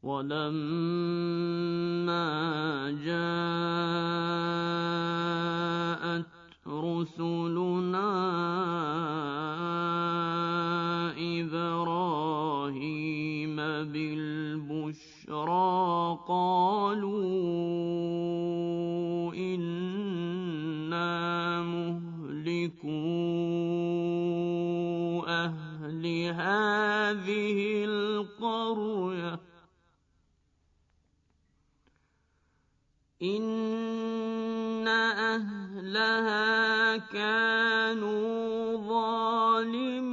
ولما جاءت رسلنا إبراهيم بالبشرى قالوا إنا مهلكو أهل هذه القرية إن أهلها كانوا ظالمين